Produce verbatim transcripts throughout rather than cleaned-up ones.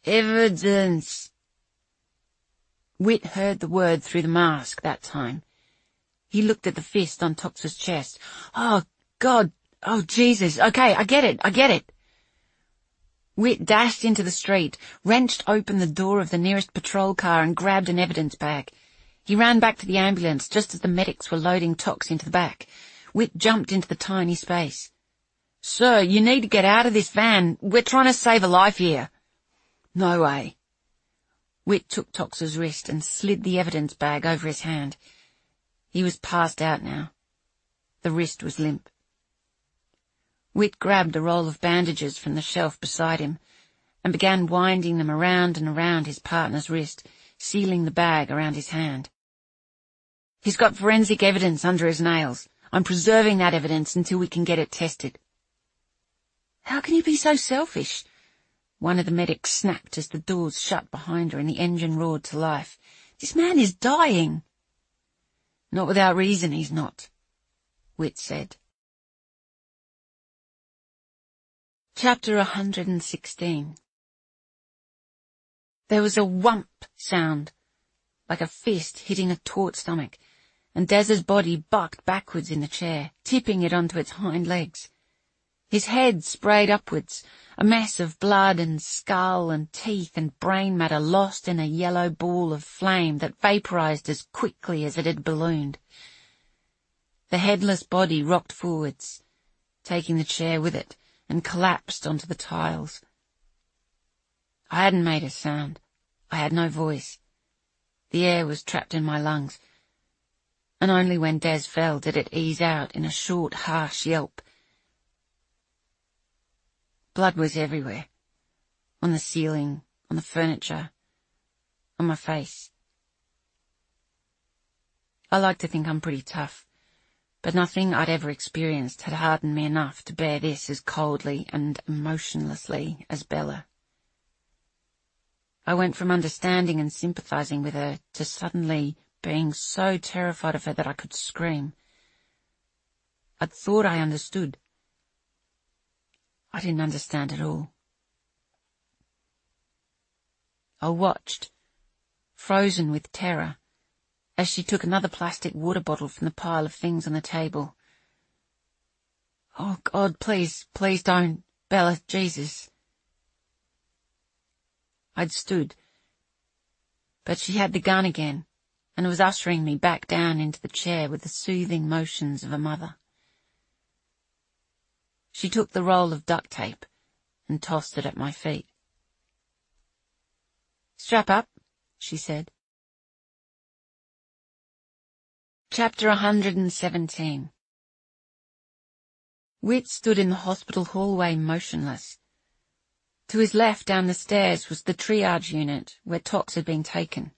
Evidence. Whit heard the word through the mask that time. He looked at the fist on Tox's chest. Oh, God. Oh, Jesus. Okay, I get it. I get it. Whit dashed into the street, wrenched open the door of the nearest patrol car and grabbed an evidence bag. He ran back to the ambulance just as the medics were loading Tox into the back. Whit jumped into the tiny space. Sir, you need to get out of this van. We're trying to save a life here. No way. Whit took Tox's wrist and slid the evidence bag over his hand. He was passed out now. The wrist was limp. Whit grabbed a roll of bandages from the shelf beside him and began winding them around and around his partner's wrist, sealing the bag around his hand. He's got forensic evidence under his nails. I'm preserving that evidence until we can get it tested. How can you be so selfish? One of the medics snapped as the doors shut behind her and the engine roared to life. This man is dying. Not without reason he's not, Whit said. Chapter one hundred sixteen. There was a whump sound, like a fist hitting a taut stomach, and Dez's body bucked backwards in the chair, tipping it onto its hind legs. His head sprayed upwards, a mess of blood and skull and teeth and brain matter lost in a yellow ball of flame that vaporized as quickly as it had ballooned. The headless body rocked forwards, taking the chair with it, and collapsed onto the tiles. I hadn't made a sound. I had no voice. The air was trapped in my lungs, and only when Dez fell did it ease out in a short, harsh yelp. Blood was everywhere, on the ceiling, on the furniture, on my face. I like to think I'm pretty tough, but nothing I'd ever experienced had hardened me enough to bear this as coldly and emotionlessly as Bella. I went from understanding and sympathizing with her to suddenly being so terrified of her that I could scream. I'd thought I understood. I didn't understand at all. I watched, frozen with terror, as she took another plastic water bottle from the pile of things on the table. Oh, God, please, please don't. Bella, Jesus. I'd stood, but she had the gun again and was ushering me back down into the chair with the soothing motions of a mother. She took the roll of duct tape and tossed it at my feet. Strap up, she said. Chapter one hundred seventeen. Whit stood in the hospital hallway motionless. To his left down the stairs was the triage unit where Tox had been taken.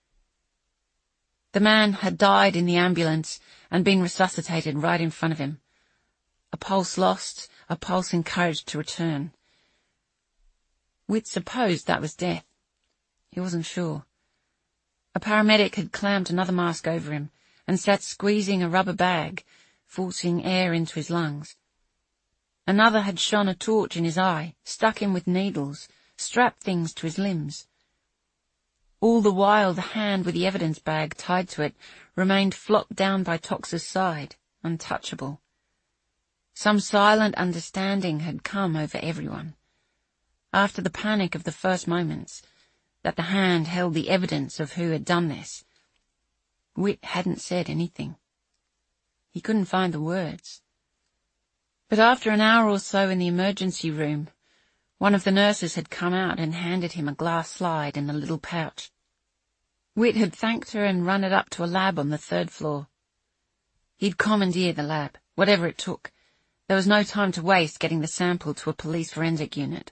The man had died in the ambulance and been resuscitated right in front of him. A pulse lost, a pulse encouraged to return. Whit supposed that was death. He wasn't sure. A paramedic had clamped another mask over him and sat squeezing a rubber bag, forcing air into his lungs. Another had shone a torch in his eye, stuck him with needles, strapped things to his limbs. All the while the hand with the evidence bag tied to it remained flopped down by Tox's side, untouchable. Some silent understanding had come over everyone, after the panic of the first moments, that the hand held the evidence of who had done this. Whit hadn't said anything. He couldn't find the words. But after an hour or so in the emergency room, one of the nurses had come out and handed him a glass slide in a little pouch. Whit had thanked her and run it up to a lab on the third floor. He'd commandeer the lab, whatever it took. There was no time to waste getting the sample to a police forensic unit.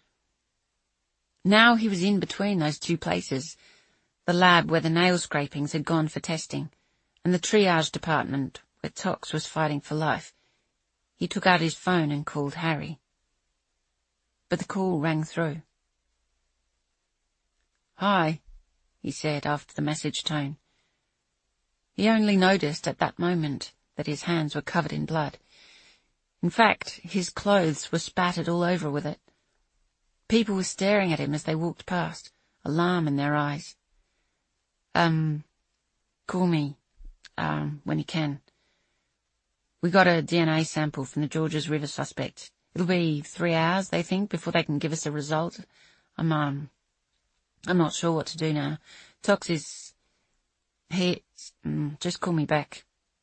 Now he was in between those two places, the lab where the nail scrapings had gone for testing, and the triage department where Tox was fighting for life. He took out his phone and called Harry. But the call rang through. Hi, he said after the message tone. He only noticed at that moment that his hands were covered in blood. In fact, his clothes were spattered all over with it. People were staring at him as they walked past, alarm in their eyes. Um, call me, um, when you can. We got a D N A sample from the Georges River suspect. It'll be three hours, they think, before they can give us a result. I'm, um, I'm not sure what to do now. Tox is... He... Mm, just call me back.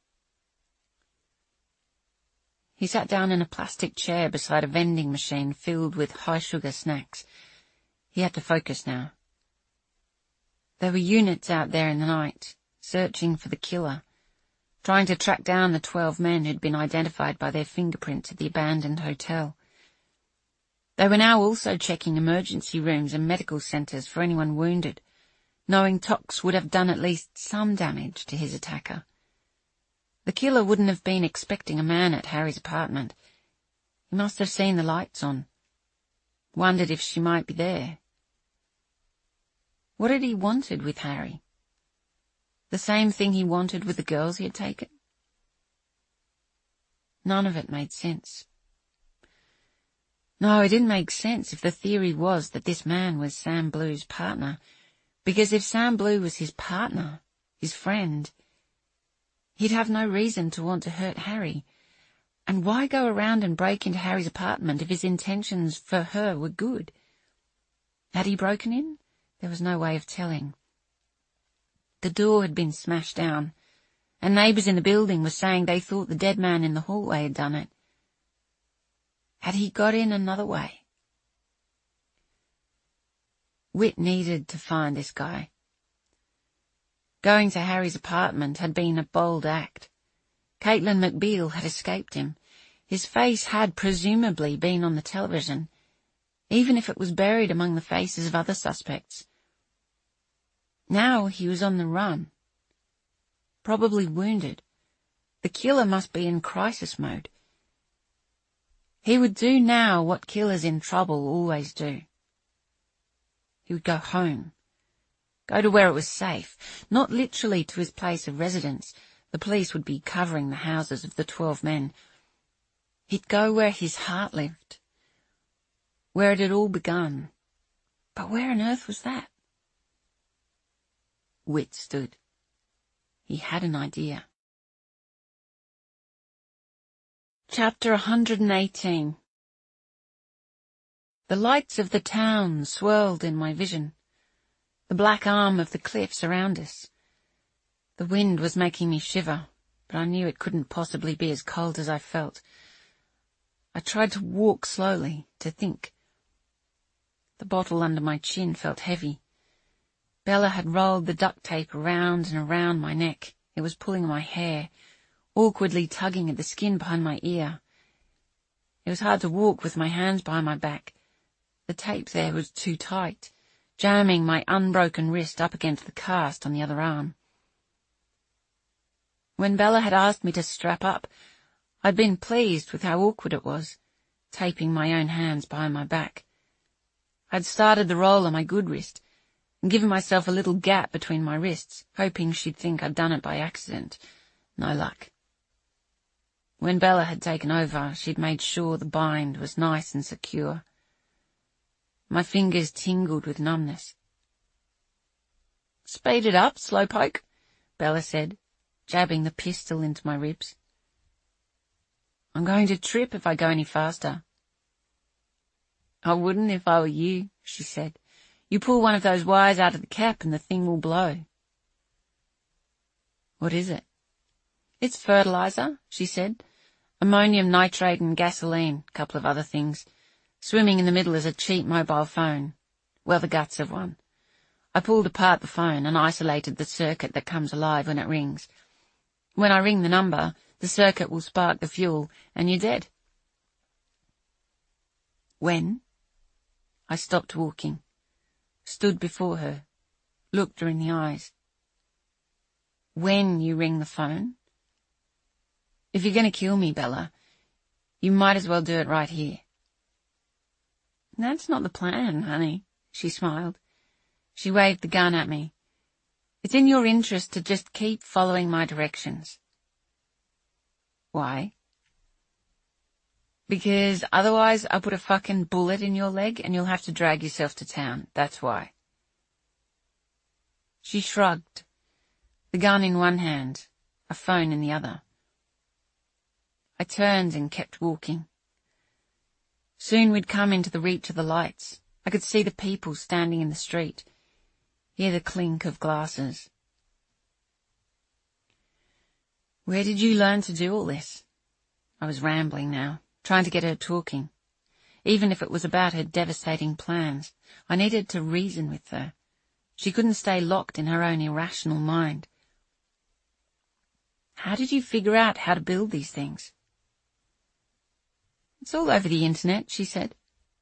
He sat down in a plastic chair beside a vending machine filled with high-sugar snacks. He had to focus now. There were units out there in the night, searching for the killer, trying to track down the twelve men who'd been identified by their fingerprints at the abandoned hotel. They were now also checking emergency rooms and medical centres for anyone wounded, knowing Tox would have done at least some damage to his attacker. The killer wouldn't have been expecting a man at Harry's apartment. He must have seen the lights on, wondered if she might be there. What had he wanted with Harry? The same thing he wanted with the girls he had taken? None of it made sense. No, it didn't make sense if the theory was that this man was Sam Blue's partner, because if Sam Blue was his partner, his friend, he'd have no reason to want to hurt Harry. And why go around and break into Harry's apartment if his intentions for her were good? Had he broken in? There was no way of telling. The door had been smashed down, and neighbours in the building were saying they thought the dead man in the hallway had done it. Had he got in another way? Whit needed to find this guy. Going to Harry's apartment had been a bold act. Caitlin McBeal had escaped him. His face had presumably been on the television, even if it was buried among the faces of other suspects. Now he was on the run, probably wounded. The killer must be in crisis mode. He would do now what killers in trouble always do. He would go home. Go to where it was safe, not literally to his place of residence. The police would be covering the houses of the twelve men. He'd go where his heart lived, where it had all begun. But where on earth was that? Whit stood. He had an idea. Chapter one hundred eighteen. The lights of the town swirled in my vision, the black arm of the cliffs around us. The wind was making me shiver, but I knew it couldn't possibly be as cold as I felt. I tried to walk slowly, to think. The bottle under my chin felt heavy. Bella had rolled the duct tape around and around my neck. It was pulling my hair, awkwardly tugging at the skin behind my ear. It was hard to walk with my hands behind my back. The tape there was too tight, jamming my unbroken wrist up against the cast on the other arm. When Bella had asked me to strap up, I'd been pleased with how awkward it was, taping my own hands behind my back. I'd started the roll on my good wrist, and given myself a little gap between my wrists, hoping she'd think I'd done it by accident. No luck. When Bella had taken over, she'd made sure the bind was nice and secure. My fingers tingled with numbness. "Speed it up, slowpoke," Bella said, jabbing the pistol into my ribs. "I'm going to trip if I go any faster." "I wouldn't if I were you," she said. "You pull one of those wires out of the cap and the thing will blow." "What is it?" "It's fertilizer," she said. "Ammonium nitrate and gasoline, a couple of other things. Swimming in the middle is a cheap mobile phone. Well, the guts of one. I pulled apart the phone and isolated the circuit that comes alive when it rings. When I ring the number, the circuit will spark the fuel, and you're dead." "When?" I stopped walking, stood before her, looked her in the eyes. "When you ring the phone? If you're going to kill me, Bella, you might as well do it right here." "That's not the plan, honey," she smiled. She waved the gun at me. "It's in your interest to just keep following my directions." "Why?" Because otherwise I'll put a fucking bullet in your leg and you'll have to drag yourself to town. That's why. She shrugged, the gun in one hand, a phone in the other. I turned and kept walking. Soon we'd come into the reach of the lights. I could see the people standing in the street, hear the clink of glasses. Where did you learn to do all this? I was rambling now, trying to get her talking. Even if it was about her devastating plans, I needed to reason with her. She couldn't stay locked in her own irrational mind. How did you figure out how to build these things? It's all over the internet, she said.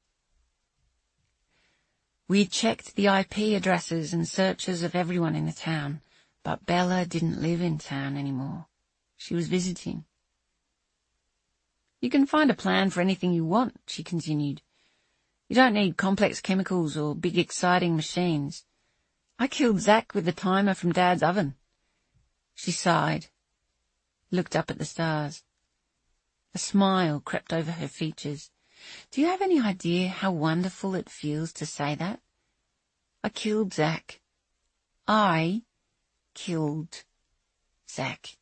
We'd checked the I P addresses and searches of everyone in the town, but Bella didn't live in town anymore. She was visiting. You can find a plan for anything you want, she continued. You don't need complex chemicals or big exciting machines. I killed Zach with the timer from Dad's oven. She sighed, looked up at the stars. A smile crept over her features. Do you have any idea how wonderful it feels to say that? I killed Zach. I killed Zach.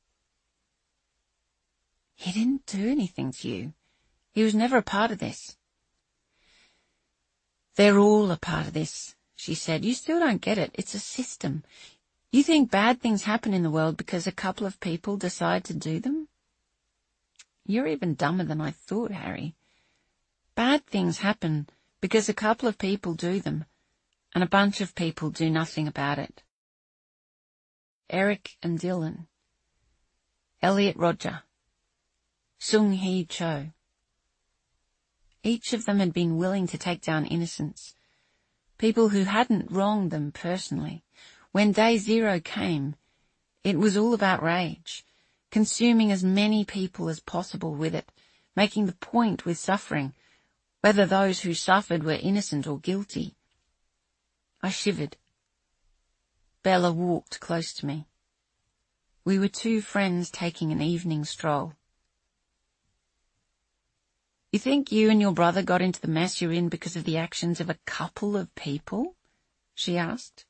He didn't do anything to you. He was never a part of this. They're all a part of this, she said. You still don't get it. It's a system. You think bad things happen in the world because a couple of people decide to do them? You're even dumber than I thought, Harry. Bad things happen because a couple of people do them, and a bunch of people do nothing about it. Eric and Dylan. Elliot Roger. Sung Hee Cho. Each of them had been willing to take down innocents, people who hadn't wronged them personally. When day zero came, it was all about rage, consuming as many people as possible with it, making the point with suffering, whether those who suffered were innocent or guilty. I shivered. Bella walked close to me. We were two friends taking an evening stroll. You think you and your brother got into the mess you're in because of the actions of a couple of people? She asked.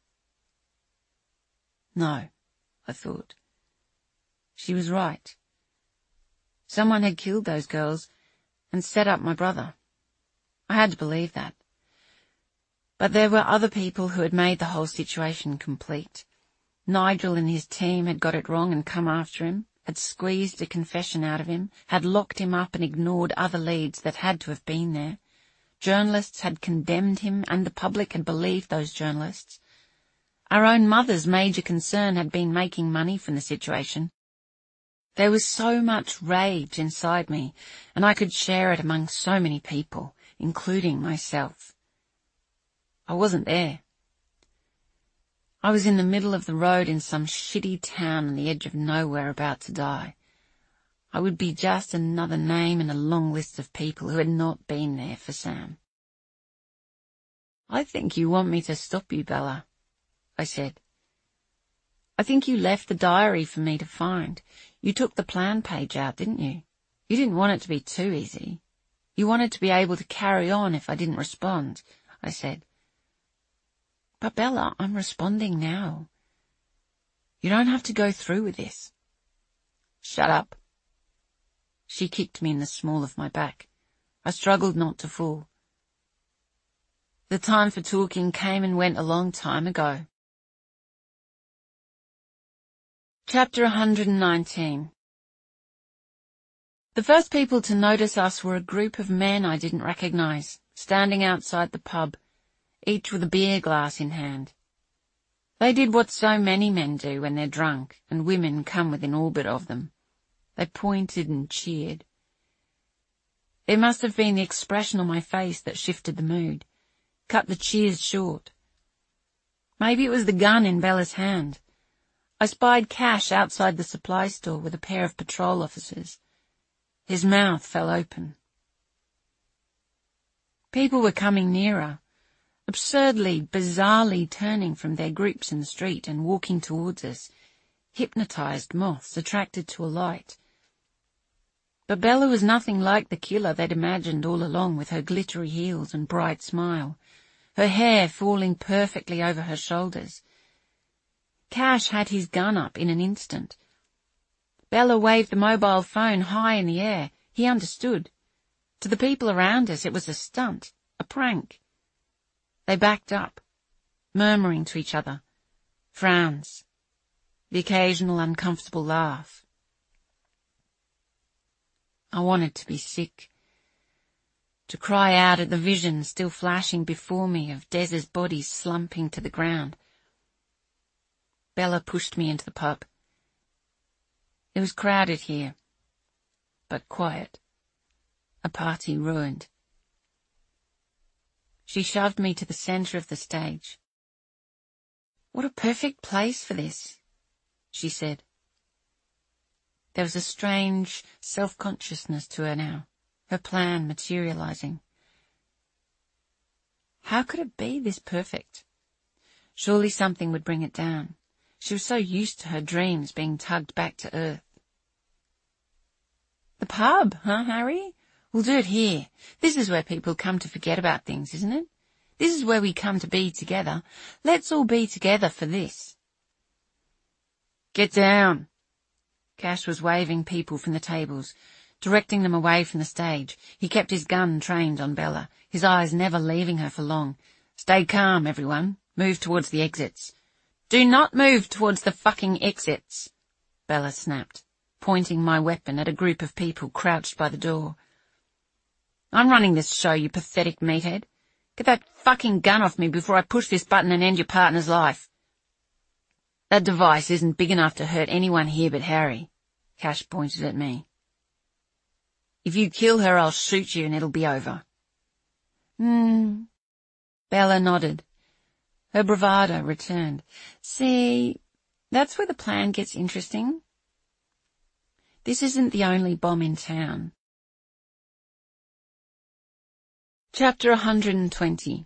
No, I thought. She was right. Someone had killed those girls and set up my brother. I had to believe that. But there were other people who had made the whole situation complete. Nigel and his team had got it wrong and come after him, had squeezed a confession out of him, had locked him up and ignored other leads that had to have been there. Journalists had condemned him, and the public had believed those journalists. Our own mother's major concern had been making money from the situation. There was so much rage inside me, and I could share it among so many people, including myself. I wasn't there. I was in the middle of the road in some shitty town on the edge of nowhere about to die. I would be just another name in a long list of people who had not been there for Sam. I think you want me to stop you, Bella, I said. I think you left the diary for me to find. You took the plan page out, didn't you? You didn't want it to be too easy. You wanted to be able to carry on if I didn't respond, I said. But Bella, I'm responding now. You don't have to go through with this. Shut up. She kicked me in the small of my back. I struggled not to fall. The time for talking came and went a long time ago. Chapter one hundred nineteen. The first people to notice us were a group of men I didn't recognize, standing outside the pub, each with a beer glass in hand. They did what so many men do when they're drunk and women come within orbit of them. They pointed and cheered. It must have been the expression on my face that shifted the mood, cut the cheers short. Maybe it was the gun in Bella's hand. I spied Cash outside the supply store with a pair of patrol officers. His mouth fell open. People were coming nearer, absurdly, bizarrely turning from their groups in the street and walking towards us, hypnotized moths attracted to a light. But Bella was nothing like the killer they'd imagined all along, with her glittery heels and bright smile, her hair falling perfectly over her shoulders. Cash had his gun up in an instant. Bella waved the mobile phone high in the air. He understood. To the people around us, it was a stunt, a prank. They backed up, murmuring to each other, frowns, the occasional uncomfortable laugh. I wanted to be sick, to cry out at the vision still flashing before me of Des's body slumping to the ground. Bella pushed me into the pub. It was crowded here, but quiet. A party ruined. She shoved me to the centre of the stage. "What a perfect place for this," she said. There was a strange self-consciousness to her now, her plan materializing. How could it be this perfect? Surely something would bring it down. She was so used to her dreams being tugged back to earth. "The pub, huh, Harry? We'll do it here. This is where people come to forget about things, isn't it? This is where we come to be together. Let's all be together for this." "Get down." Cash was waving people from the tables, directing them away from the stage. He kept his gun trained on Bella, his eyes never leaving her for long. "Stay calm, everyone. Move towards the exits." "Do not move towards the fucking exits," Bella snapped, pointing my weapon at a group of people crouched by the door. "I'm running this show, you pathetic meathead. Get that fucking gun off me before I push this button and end your partner's life." "That device isn't big enough to hurt anyone here but Harry," Cash pointed at me. "If you kill her, I'll shoot you and it'll be over." Hmm. Bella nodded. Her bravado returned. "See, that's where the plan gets interesting. This isn't the only bomb in town." Chapter one hundred twenty.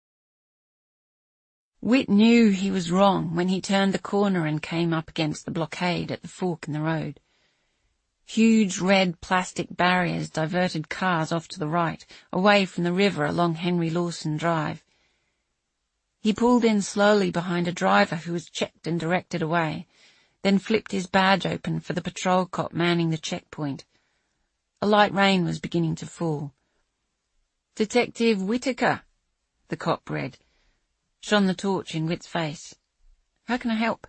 Whit knew he was wrong when he turned the corner and came up against the blockade at the fork in the road. Huge red plastic barriers diverted cars off to the right, away from the river along Henry Lawson Drive. He pulled in slowly behind a driver who was checked and directed away, then flipped his badge open for the patrol cop manning the checkpoint. A light rain was beginning to fall. "Detective Whitaker," the cop read, shone the torch in Whit's face. "How can I help?"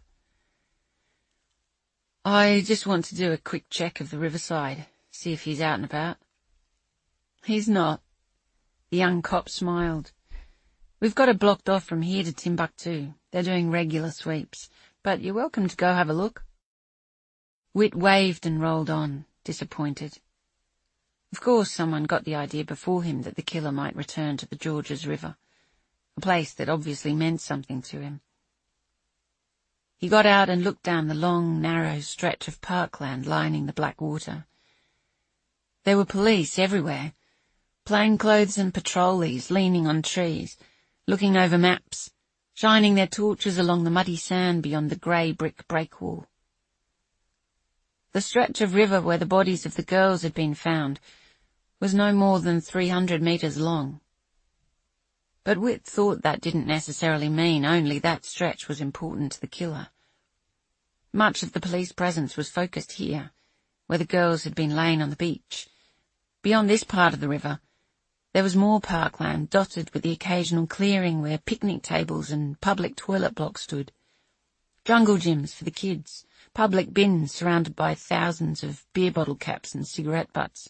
"I just want to do a quick check of the riverside, see if he's out and about." "He's not." The young cop smiled. "We've got it blocked off from here to Timbuktu. They're doing regular sweeps, but you're welcome to go have a look." Whit waved and rolled on, disappointed. Of course someone got the idea before him that the killer might return to the Georges River, a place that obviously meant something to him. He got out and looked down the long, narrow stretch of parkland lining the black water. There were police everywhere, plainclothes and patrollees leaning on trees, looking over maps, shining their torches along the muddy sand beyond the grey brick breakwall. The stretch of river where the bodies of the girls had been found was no more than three hundred metres long. But Whit thought that didn't necessarily mean only that stretch was important to the killer. Much of the police presence was focused here, where the girls had been laying on the beach. Beyond this part of the river, there was more parkland dotted with the occasional clearing where picnic tables and public toilet blocks stood. Jungle gyms for the kids, public bins surrounded by thousands of beer bottle caps and cigarette butts.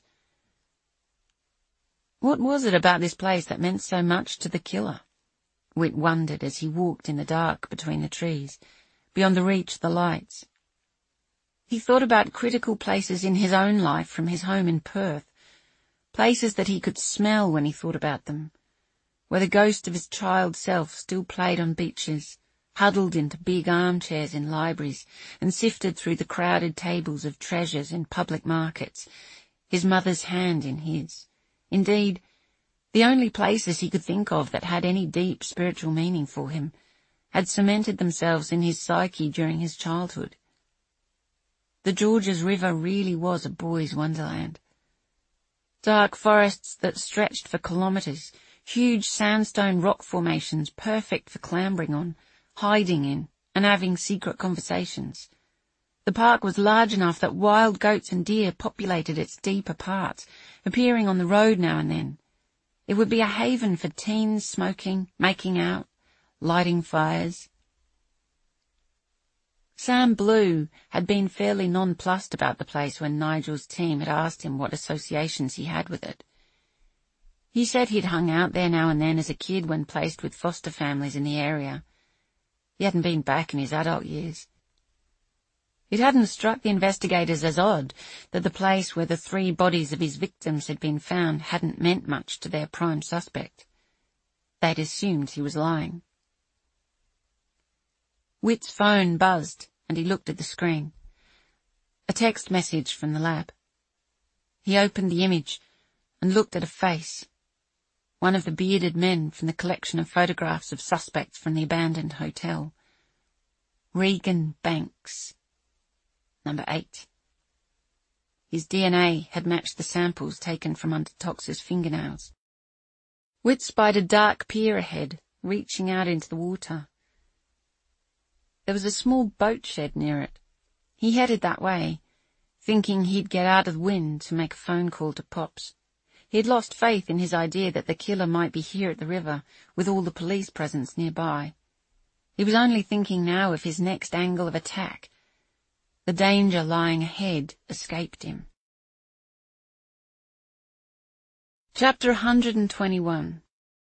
What was it about this place that meant so much to the killer? Whit wondered as he walked in the dark between the trees, beyond the reach of the lights. He thought about critical places in his own life from his home in Perth, places that he could smell when he thought about them, where the ghost of his child self still played on beaches, huddled into big armchairs in libraries, and sifted through the crowded tables of treasures in public markets, his mother's hand in his. Indeed, the only places he could think of that had any deep spiritual meaning for him had cemented themselves in his psyche during his childhood. The Georges River really was a boy's wonderland. Dark forests that stretched for kilometres, huge sandstone rock formations perfect for clambering on, hiding in, and having secret conversations. The park was large enough that wild goats and deer populated its deeper parts, appearing on the road now and then. It would be a haven for teens smoking, making out, lighting fires. Sam Blue had been fairly nonplussed about the place when Nigel's team had asked him what associations he had with it. He said he'd hung out there now and then as a kid when placed with foster families in the area. He hadn't been back in his adult years. It hadn't struck the investigators as odd that the place where the three bodies of his victims had been found hadn't meant much to their prime suspect. They'd assumed he was lying. Witt's phone buzzed, and he looked at the screen. A text message from the lab. He opened the image and looked at a face. One of the bearded men from the collection of photographs of suspects from the abandoned hotel. Regan Banks. Number eight. His D N A had matched the samples taken from under Tox's fingernails. Witt spied a dark pier ahead, reaching out into the water. There was a small boat shed near it. He headed that way, thinking he'd get out of the wind to make a phone call to Pops. He'd lost faith in his idea that the killer might be here at the river, with all the police presence nearby. He was only thinking now of his next angle of attack. The danger lying ahead escaped him. Chapter one hundred twenty-one.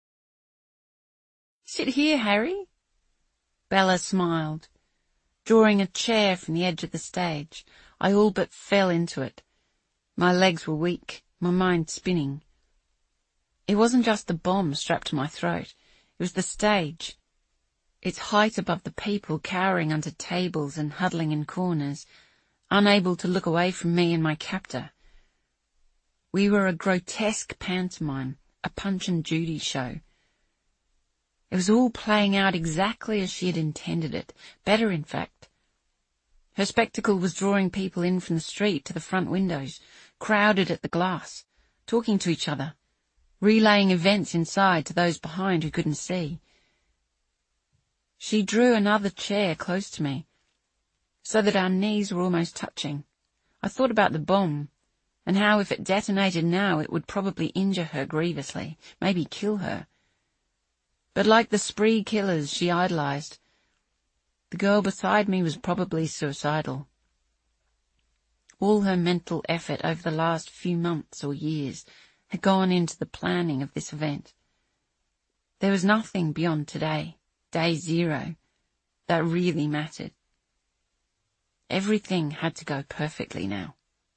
Sit here, Harry. Bella smiled. Drawing a chair from the edge of the stage, I all but fell into it. My legs were weak, my mind spinning. It wasn't just the bomb strapped to my throat, it was the stage. Its height above the people cowering under tables and huddling in corners, unable to look away from me and my captor. We were a grotesque pantomime, a Punch and Judy show. It was all playing out exactly as she had intended it, better in fact. Her spectacle was drawing people in from the street to the front windows, crowded at the glass, talking to each other, relaying events inside to those behind who couldn't see. She drew another chair close to me, so that our knees were almost touching. I thought about the bomb, and how if it detonated now it would probably injure her grievously, maybe kill her. But like the spree killers she idolized, the girl beside me was probably suicidal. All her mental effort over the last few months or years had gone into the planning of this event. There was nothing beyond today, day zero, that really mattered. Everything had to go perfectly now.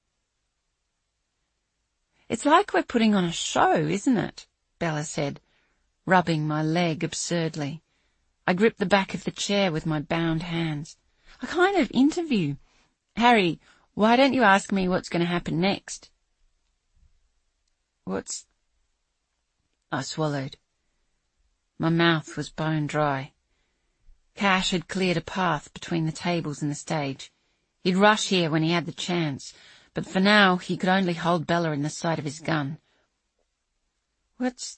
It's like we're putting on a show, isn't it? Bella said, rubbing my leg absurdly. I gripped the back of the chair with my bound hands. A kind of interview. Harry, why don't you ask me what's going to happen next? What's... I swallowed. My mouth was bone dry. Cash had cleared a path between the tables and the stage. He'd rush here when he had the chance, but for now he could only hold Bella in the sight of his gun. What's...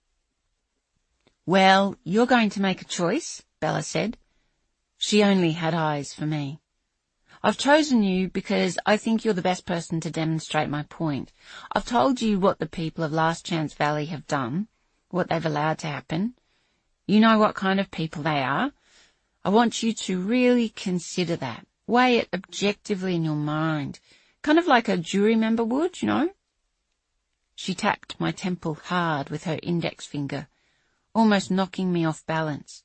Well, you're going to make a choice, Bella said. She only had eyes for me. I've chosen you because I think you're the best person to demonstrate my point. I've told you what the people of Last Chance Valley have done, what they've allowed to happen. You know what kind of people they are. I want you to really consider that. Weigh it objectively in your mind, kind of like a jury member would, you know. She tapped my temple hard with her index finger, almost knocking me off balance.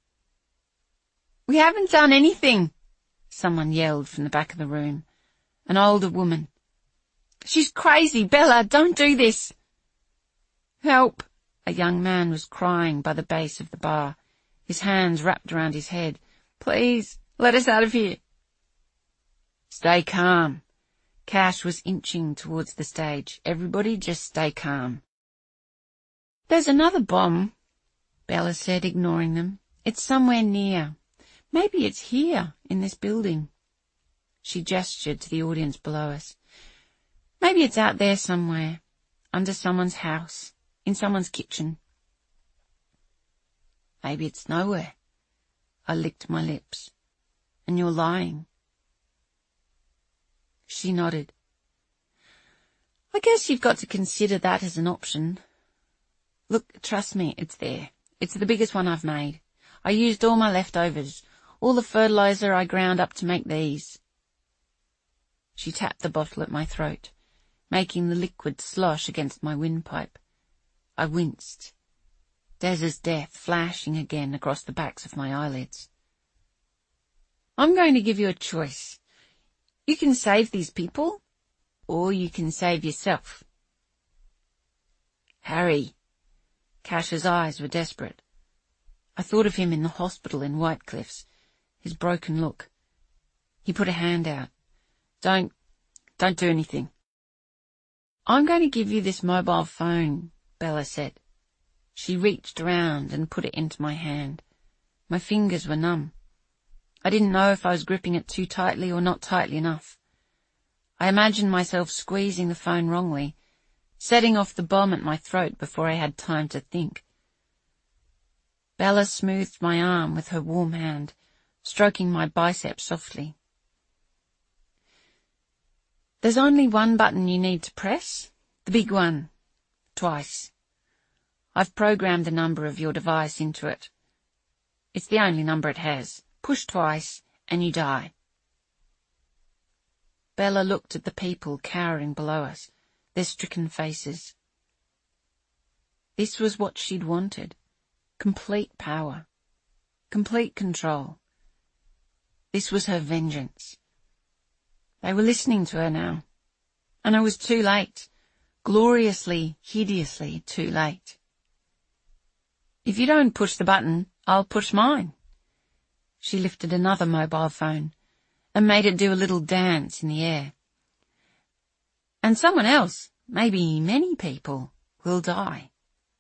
We haven't done anything, someone yelled from the back of the room. An older woman. She's crazy, Bella, don't do this. Help! A young man was crying by the base of the bar, his hands wrapped around his head. Please, let us out of here. Stay calm. Cash was inching towards the stage. Everybody just stay calm. There's another bomb, Bella said, ignoring them. It's somewhere near. Maybe it's here, in this building. She gestured to the audience below us. Maybe it's out there somewhere. under someone's house, in someone's kitchen. Maybe it's nowhere. I licked my lips. And you're lying. She nodded. I guess you've got to consider that as an option. Look, trust me, it's there. It's the biggest one I've made. I used all my leftovers, all the fertilizer I ground up to make these. She tapped the bottle at my throat, making the liquid slosh against my windpipe. I winced. Des's death flashing again across the backs of my eyelids. I'm going to give you a choice. You can save these people, or you can save yourself. Harry. Cash's eyes were desperate. I thought of him in the hospital in Whitecliffs, his broken look. He put a hand out. Don't, don't do anything. I'm going to give you this mobile phone, Bella said. She reached around and put it into my hand. My fingers were numb. I didn't know if I was gripping it too tightly or not tightly enough. I imagined myself squeezing the phone wrongly, setting off the bomb at my throat before I had time to think. Bella smoothed my arm with her warm hand, stroking my bicep softly. There's only one button you need to press, the big one, twice. I've programmed the number of your device into it. It's the only number it has. Push twice, and you die. Bella looked at the people cowering below us, their stricken faces. This was what she'd wanted. Complete power. Complete control. This was her vengeance. They were listening to her now. And I was too late. Gloriously, hideously too late. If you don't push the button, I'll push mine. She lifted another mobile phone and made it do a little dance in the air. And someone else, maybe many people, will die.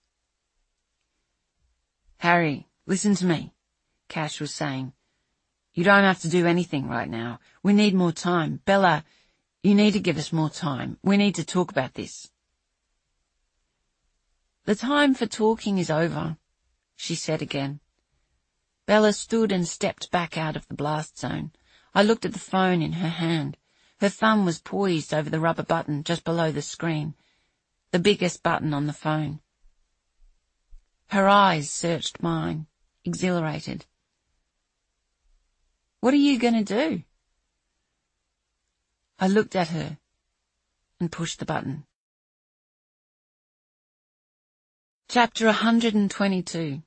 Harry, listen to me, Cash was saying. You don't have to do anything right now. We need more time. Bella, you need to give us more time. We need to talk about this. The time for talking is over, she said again. Bella stood and stepped back out of the blast zone. I looked at the phone in her hand. Her thumb was poised over the rubber button just below the screen, the biggest button on the phone. Her eyes searched mine, exhilarated. What are you going to do? I looked at her and pushed the button. Chapter one hundred twenty-two.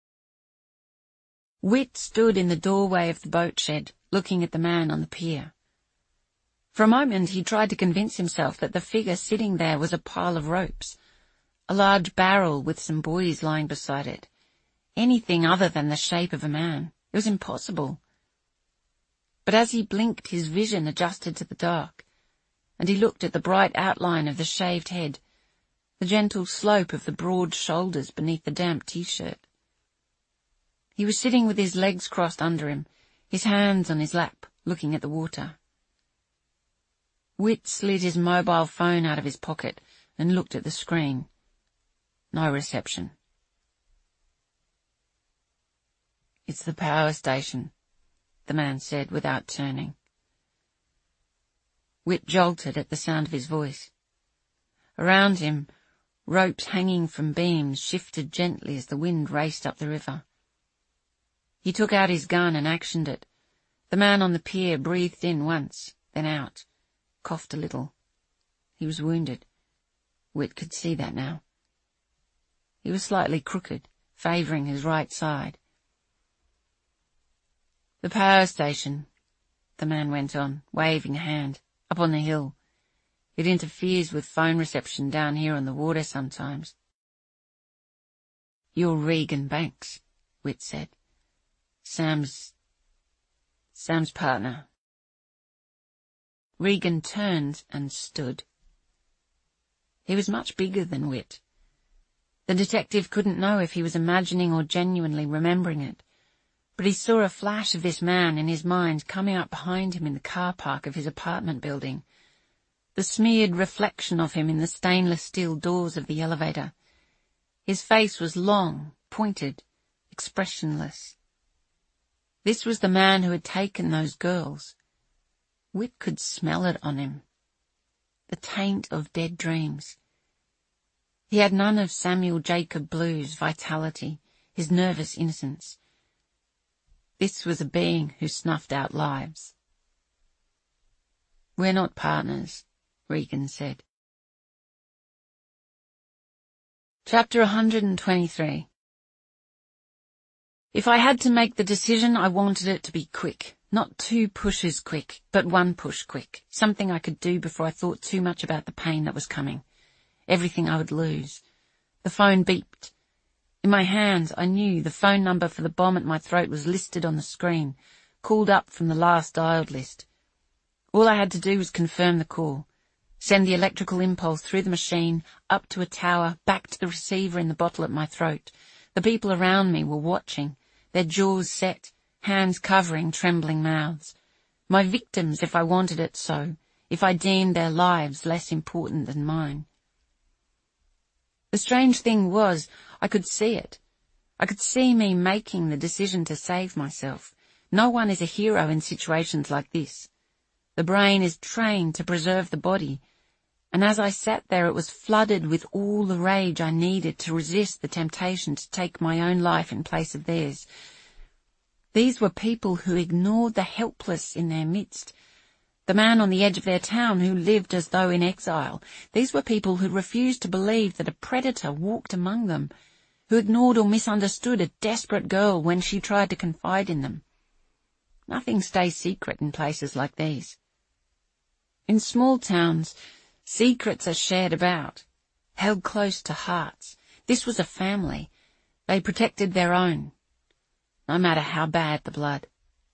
Whit stood in the doorway of the boat shed, looking at the man on the pier. For a moment he tried to convince himself that the figure sitting there was a pile of ropes, a large barrel with some buoys lying beside it. Anything other than the shape of a man. It was impossible. But as he blinked, his vision adjusted to the dark, and he looked at the bright outline of the shaved head, the gentle slope of the broad shoulders beneath the damp t-shirt. He was sitting with his legs crossed under him, his hands on his lap, looking at the water. Whit slid his mobile phone out of his pocket and looked at the screen. No reception. It's the power station, the man said without turning. Whit jolted at the sound of his voice. Around him, ropes hanging from beams shifted gently as the wind raced up the river. He took out his gun and actioned it. The man on the pier breathed in once, then out, coughed a little. He was wounded. Whit could see that now. He was slightly crooked, favouring his right side. The power station, the man went on, waving a hand, up on the hill. It interferes with phone reception down here on the water sometimes. You're Regan Banks, Whit said. Sam's... Sam's partner. Regan turned and stood. He was much bigger than Whit. The detective couldn't know if he was imagining or genuinely remembering it, but he saw a flash of this man in his mind coming up behind him in the car park of his apartment building. the smeared reflection of him in the stainless steel doors of the elevator. His face was long, pointed, expressionless. This was the man who had taken those girls. Whit could smell it on him. The taint of dead dreams. He had none of Samuel Jacob Blue's vitality, his nervous innocence. This was a being who snuffed out lives. "We're not partners," Regan said. Chapter one hundred twenty-three. If I had to make the decision, I wanted it to be quick. Not two pushes quick, but one push quick. Something I could do before I thought too much about the pain that was coming. Everything I would lose. The phone beeped. In my hands, I knew the phone number for the bomb at my throat was listed on the screen, called up from the last dialed list. All I had to do was confirm the call. Send the electrical impulse through the machine, up to a tower, back to the receiver in the bottle at my throat. The people around me were watching, their jaws set, hands covering trembling mouths. My victims, if I wanted it so, if I deemed their lives less important than mine. The strange thing was, I could see it. I could see me making the decision to save myself. No one is a hero in situations like this. The brain is trained to preserve the body, and as I sat there it was flooded with all the rage I needed to resist the temptation to take my own life in place of theirs. These were people who ignored the helpless in their midst. The man on the edge of their town who lived as though in exile. These were people who refused to believe that a predator walked among them, who ignored or misunderstood a desperate girl when she tried to confide in them. Nothing stays secret in places like these. In small towns, secrets are shared about, held close to hearts. This was a family. They protected their own, no matter how bad the blood.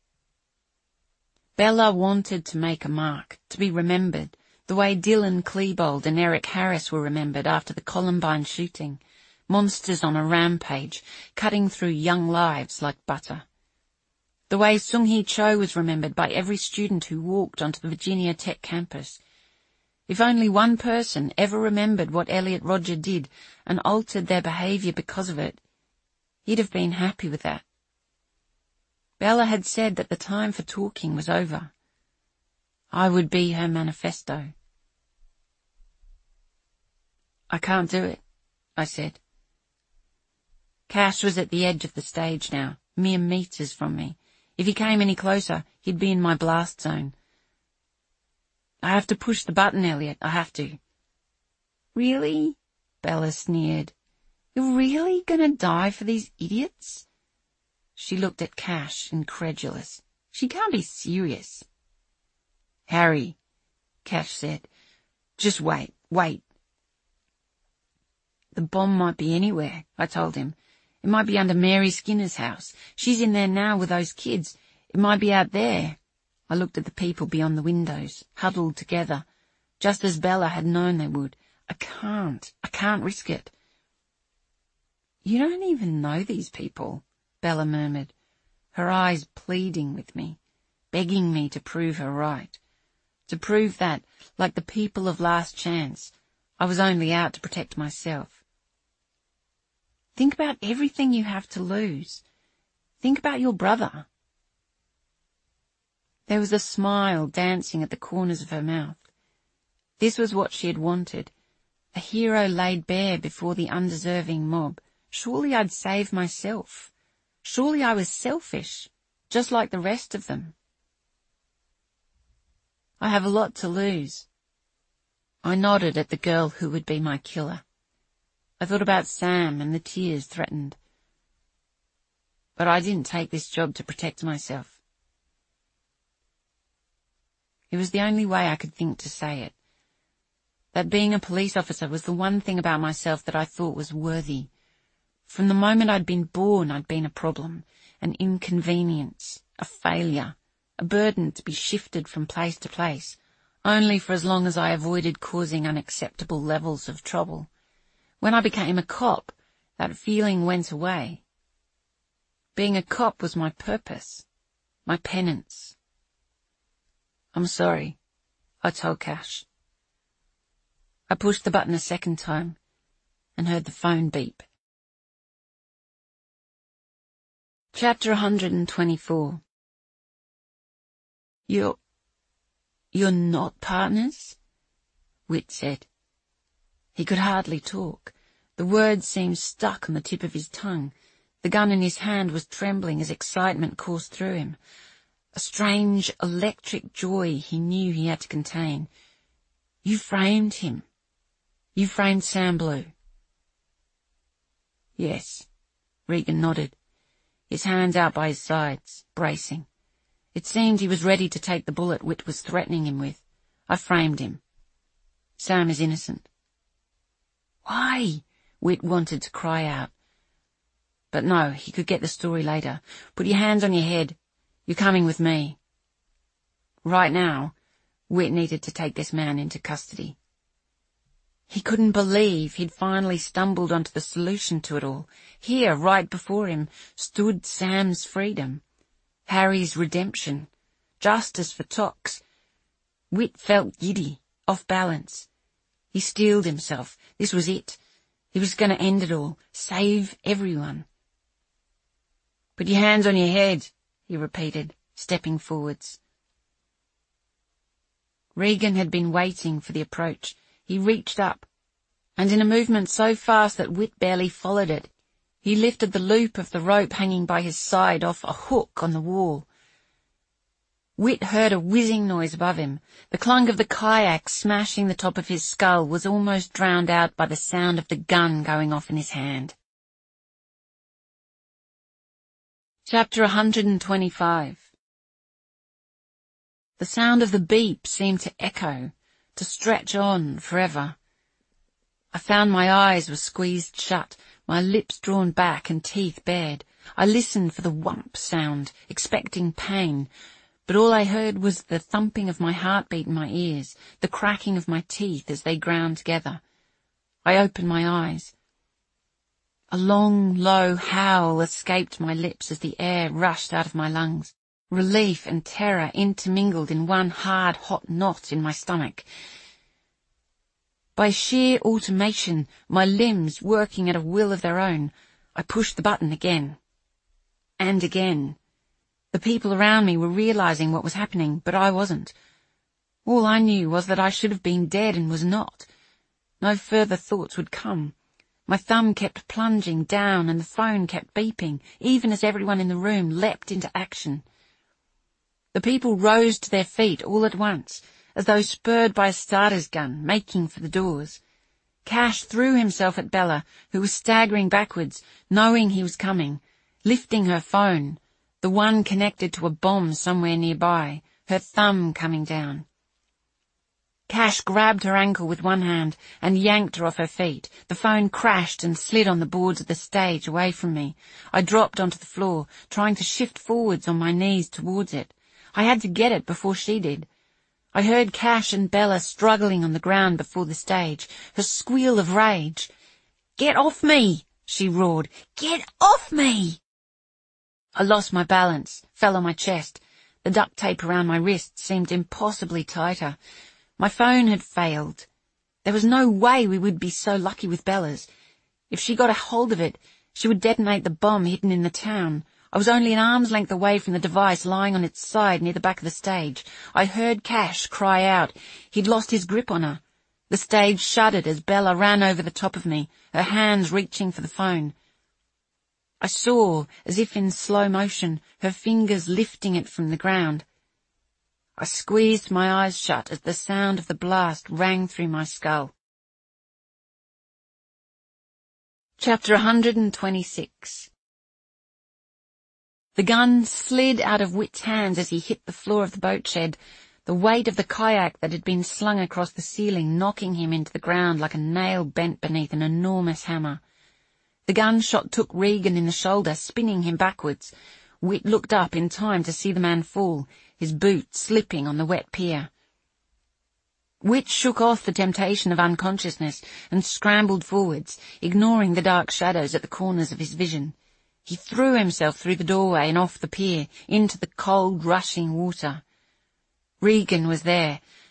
Bella wanted to make a mark, to be remembered, the way Dylan Klebold and Eric Harris were remembered after the Columbine shooting, monsters on a rampage, cutting through young lives like butter. The way Sung-Hee Cho was remembered by every student who walked onto the Virginia Tech campus. If only one person ever remembered what Elliot Rodger did and altered their behavior because of it, he'd have been happy with that. Bella had said that the time for talking was over. I would be her manifesto. "I can't do it," I said. Cash was at the edge of the stage now, mere meters from me. If he came any closer, he'd be in my blast zone. "I have to push the button, Elliot, I have to." "Really?" Bella sneered. "You're really gonna die for these idiots?" She looked at Cash, incredulous. She can't be serious. "Harry," Cash said, "just wait, wait." "The bomb might be anywhere," I told him. "It might be under Mary Skinner's house. She's in there now with those kids. It might be out there." I looked at the people beyond the windows, huddled together, just as Bella had known they would. I can't, I can't risk it. "You don't even know these people," Bella murmured, her eyes pleading with me, begging me to prove her right, to prove that, like the people of Last Chance, I was only out to protect myself. "Think about everything you have to lose. Think about your brother." There was a smile dancing at the corners of her mouth. This was what she had wanted, a hero laid bare before the undeserving mob. Surely I'd save myself. Surely I was selfish, just like the rest of them. "I have a lot to lose." I nodded at the girl who would be my killer. I thought about Sam and the tears threatened. But I didn't take this job to protect myself. It was the only way I could think to say it. That being a police officer was the one thing about myself that I thought was worthy. From the moment I'd been born, I'd been a problem, an inconvenience, a failure, a burden to be shifted from place to place, only for as long as I avoided causing unacceptable levels of trouble. When I became a cop, that feeling went away. Being a cop was my purpose, my penance. "I'm sorry," I told Cash. I pushed the button a second time and heard the phone beep. Chapter one hundred twenty-four. You're... you're not partners? Whit said. He could hardly talk. The words seemed stuck on the tip of his tongue. The gun in his hand was trembling as excitement coursed through him. A strange, electric joy he knew he had to contain. You framed him. You framed Sam Blue. Yes. Regan nodded, his hands out by his sides, bracing. It seemed he was ready to take the bullet Whit was threatening him with. I framed him. Sam is innocent. Why? Whit wanted to cry out. But no, he could get the story later. Put your hands on your head. You're coming with me. Right now, Whit needed to take this man into custody. He couldn't believe he'd finally stumbled onto the solution to it all. Here, right before him, stood Sam's freedom, Harry's redemption, justice for Tox. Whit felt giddy, off balance. He steeled himself. This was it. He was going to end it all, save everyone. Put your hands on your head, he repeated, stepping forwards. Regan had been waiting for the approach. He reached up, and in a movement so fast that Whit barely followed it, he lifted the loop of the rope hanging by his side off a hook on the wall. Whit heard a whizzing noise above him. The clunk of the kayak smashing the top of his skull was almost drowned out by the sound of the gun going off in his hand. Chapter one hundred twenty-five. The sound of the beep seemed to echo, to stretch on forever. I found my eyes were squeezed shut, my lips drawn back and teeth bared. I listened for the whump sound, expecting pain, but all I heard was the thumping of my heartbeat in my ears, the cracking of my teeth as they ground together. I opened my eyes. A long, low howl escaped my lips as the air rushed out of my lungs. Relief and terror intermingled in one hard, hot knot in my stomach. By sheer automation, my limbs working at a will of their own, I pushed the button again. And again. The people around me were realizing what was happening, but I wasn't. All I knew was that I should have been dead and was not. No further thoughts would come. My thumb kept plunging down and the phone kept beeping, even as everyone in the room leapt into action. The people rose to their feet all at once, as though spurred by a starter's gun, making for the doors. Cash threw himself at Bella, who was staggering backwards, knowing he was coming, lifting her phone, the one connected to a bomb somewhere nearby, her thumb coming down. Cash grabbed her ankle with one hand and yanked her off her feet. The phone crashed and slid on the boards of the stage away from me. I dropped onto the floor, trying to shift forwards on my knees towards it. I had to get it before she did. I heard Cash and Bella struggling on the ground before the stage, her squeal of rage. "Get off me!" she roared. "Get off me!" I lost my balance, fell on my chest. The duct tape around my wrists seemed impossibly tighter. My phone had failed. There was no way we would be so lucky with Bella's. If she got a hold of it, she would detonate the bomb hidden in the town. I was only an arm's length away from the device lying on its side near the back of the stage. I heard Cash cry out. He'd lost his grip on her. The stage shuddered as Bella ran over the top of me, her hands reaching for the phone. I saw, as if in slow motion, her fingers lifting it from the ground. I squeezed my eyes shut as the sound of the blast rang through my skull. Chapter one hundred twenty-six. The gun slid out of Whit's hands as he hit the floor of the boat shed, the weight of the kayak that had been slung across the ceiling knocking him into the ground like a nail bent beneath an enormous hammer. The gunshot took Regan in the shoulder, spinning him backwards. Whit looked up in time to see the man fall, his boot slipping on the wet pier. Whit shook off the temptation of unconsciousness and scrambled forwards, ignoring the dark shadows at the corners of his vision. He threw himself through the doorway and off the pier, into the cold, rushing water. Regan was there,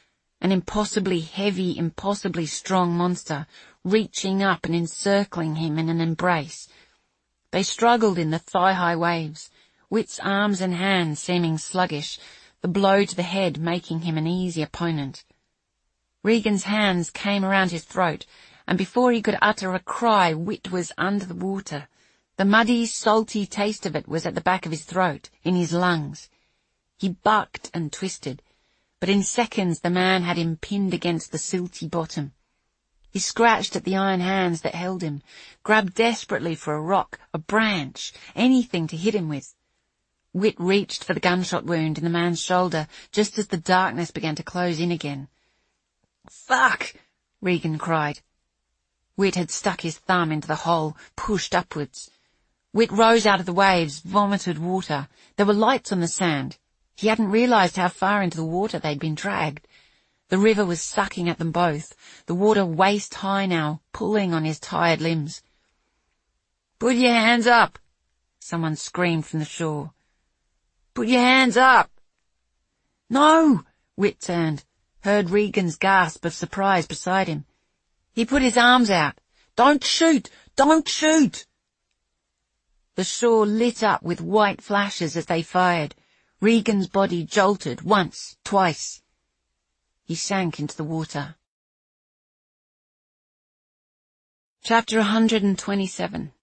an impossibly heavy, impossibly strong monster, reaching up and encircling him in an embrace. They struggled in the thigh-high waves, Whit's arms and hands seeming sluggish, the blow to the head making him an easy opponent. Regan's hands came around his throat, and before he could utter a cry, Whit was under the water. The muddy, salty taste of it was at the back of his throat, in his lungs. He bucked and twisted, but in seconds the man had him pinned against the silty bottom. He scratched at the iron hands that held him, grabbed desperately for a rock, a branch, anything to hit him with. Whit reached for the gunshot wound in the man's shoulder just as the darkness began to close in again. "Fuck!" Regan cried. Whit had stuck his thumb into the hole, pushed upwards. Whit rose out of the waves, vomited water. There were lights on the sand. He hadn't realized how far into the water they'd been dragged. The river was sucking at them both, the water waist high now, pulling on his tired limbs. "Put your hands up!" someone screamed from the shore. "Put your hands up!" "No!" Whit turned, heard Regan's gasp of surprise beside him. He put his arms out. "Don't shoot! Don't shoot!" The shore lit up with white flashes as they fired. Regan's body jolted once, twice. He sank into the water. Chapter one hundred twenty-seven.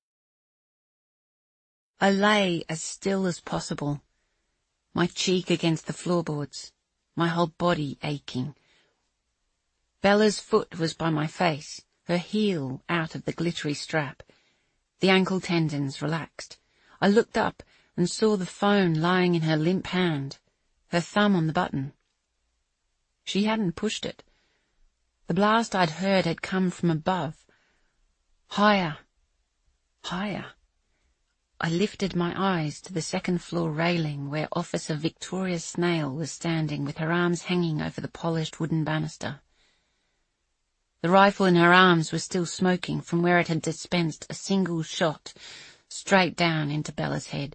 I lay as still as possible, my cheek against the floorboards, my whole body aching. Bella's foot was by my face, her heel out of the glittery strap. The ankle tendons relaxed. I looked up and saw the phone lying in her limp hand, her thumb on the button. She hadn't pushed it. The blast I'd heard had come from above. Higher, higher. I lifted my eyes to the second floor railing where Officer Victoria Snail was standing with her arms hanging over the polished wooden banister. The rifle in her arms was still smoking from where it had dispensed a single shot straight down into Bella's head.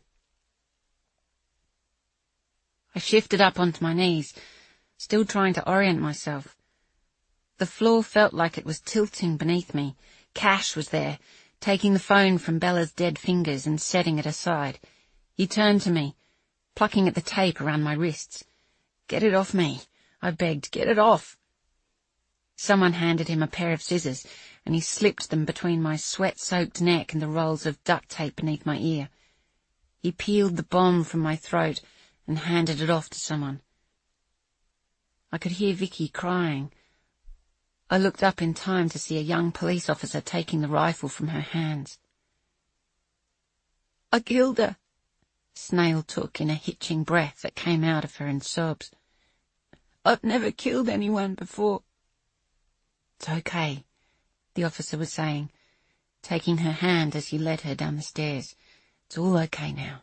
I shifted up onto my knees, still trying to orient myself. The floor felt like it was tilting beneath me. Cash was there, taking the phone from Bella's dead fingers and setting it aside. He turned to me, plucking at the tape around my wrists. "Get it off me," I begged. "Get it off." Someone handed him a pair of scissors, and he slipped them between my sweat-soaked neck and the rolls of duct tape beneath my ear. He peeled the bomb from my throat and handed it off to someone. I could hear Vicky crying. I looked up in time to see a young police officer taking the rifle from her hands. "I killed her," Snail took in a hitching breath that came out of her in sobs. "I've never killed anyone before." "It's okay," the officer was saying, taking her hand as he led her down the stairs. "It's all okay now."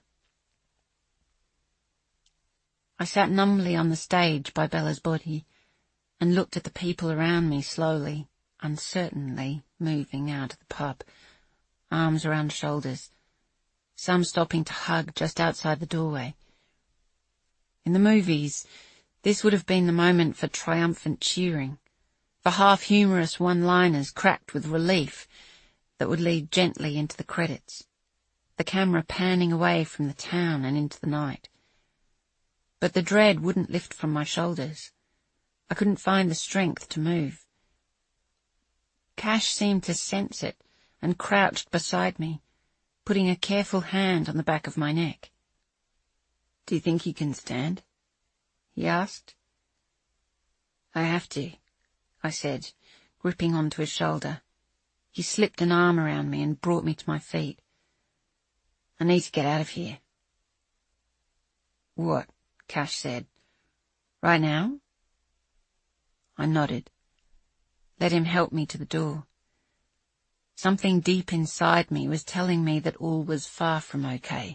I sat numbly on the stage by Bella's body and looked at the people around me slowly, uncertainly moving out of the pub, arms around shoulders, some stopping to hug just outside the doorway. In the movies, this would have been the moment for triumphant cheering, for half-humorous one-liners cracked with relief that would lead gently into the credits, the camera panning away from the town and into the night. But the dread wouldn't lift from my shoulders. I couldn't find the strength to move. Cash seemed to sense it and crouched beside me, putting a careful hand on the back of my neck. "Do you think you can stand?" he asked. "I have to," I said, gripping onto his shoulder. He slipped an arm around me and brought me to my feet. "I need to get out of here." "What?" Cash said. "Right now?" I nodded. Let him help me to the door. Something deep inside me was telling me that all was far from okay.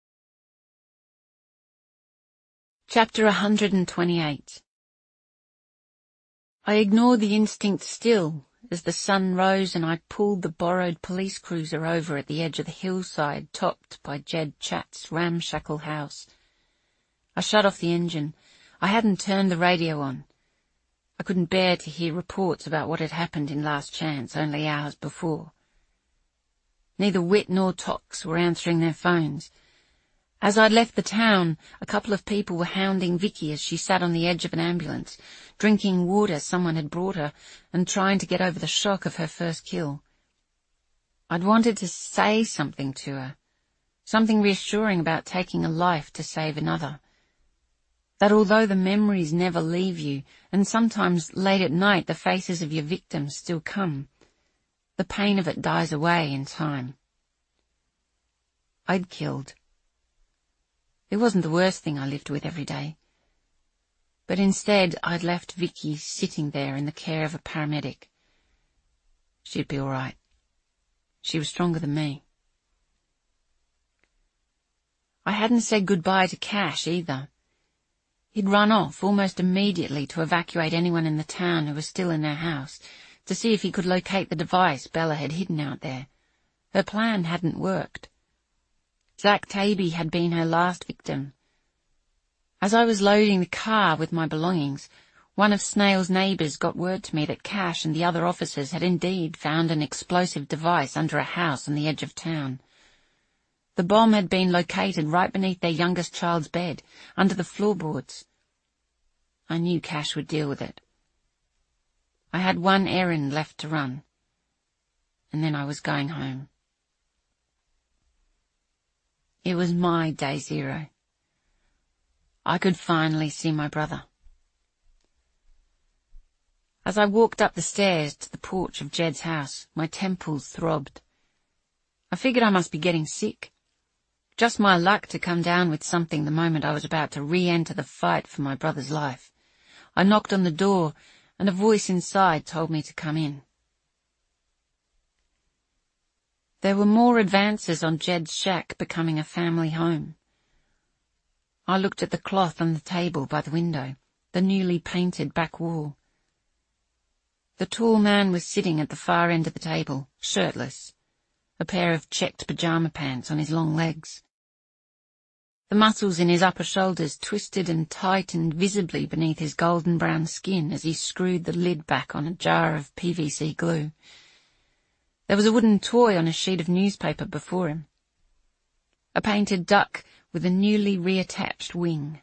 Chapter one hundred twenty-eight. I ignored the instinct still as the sun rose and I pulled the borrowed police cruiser over at the edge of the hillside topped by Jed Chat's ramshackle house. I shut off the engine. I hadn't turned the radio on. I couldn't bear to hear reports about what had happened in Last Chance only hours before. Neither Whit nor Tox were answering their phones. As I'd left the town, a couple of people were hounding Vicky as she sat on the edge of an ambulance, drinking water someone had brought her and trying to get over the shock of her first kill. I'd wanted to say something to her, something reassuring about taking a life to save another. That although the memories never leave you, and sometimes late at night the faces of your victims still come, the pain of it dies away in time. I'd killed. It wasn't the worst thing I lived with every day. But instead I'd left Vicky sitting there in the care of a paramedic. She'd be all right. She was stronger than me. I hadn't said goodbye to Cash either. He'd run off almost immediately to evacuate anyone in the town who was still in their house, to see if he could locate the device Bella had hidden out there. Her plan hadn't worked. Zach Taby had been her last victim. As I was loading the car with my belongings, one of Snail's neighbours got word to me that Cash and the other officers had indeed found an explosive device under a house on the edge of town. The bomb had been located right beneath their youngest child's bed, under the floorboards. I knew Cash would deal with it. I had one errand left to run, and then I was going home. It was my day zero. I could finally see my brother. As I walked up the stairs to the porch of Jed's house, my temples throbbed. I figured I must be getting sick. Just my luck to come down with something the moment I was about to re-enter the fight for my brother's life. I knocked on the door, and a voice inside told me to come in. There were more advances on Jed's shack becoming a family home. I looked at the cloth on the table by the window, the newly painted back wall. The tall man was sitting at the far end of the table, shirtless, a pair of checked pajama pants on his long legs. The muscles in his upper shoulders twisted and tightened visibly beneath his golden brown skin as he screwed the lid back on a jar of P V C glue. There was a wooden toy on a sheet of newspaper before him. A painted duck with a newly reattached wing.